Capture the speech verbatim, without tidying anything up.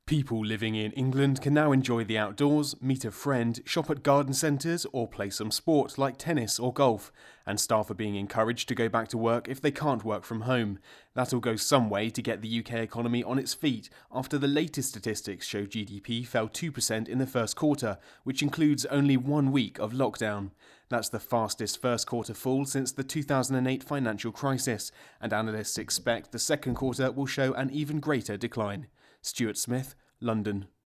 People living in England can now enjoy the outdoors, meet a friend, shop at garden centres or play some sport like tennis or golf, and staff are being encouraged to go back to work if they can't work from home. That'll go some way to get the U K economy on its feet after the latest statistics show G D P fell two percent in the first quarter, which includes only one week of lockdown. That's the fastest first quarter fall since the two thousand eight financial crisis, and analysts expect the second quarter will show an even greater decline. Stuart Smith, London.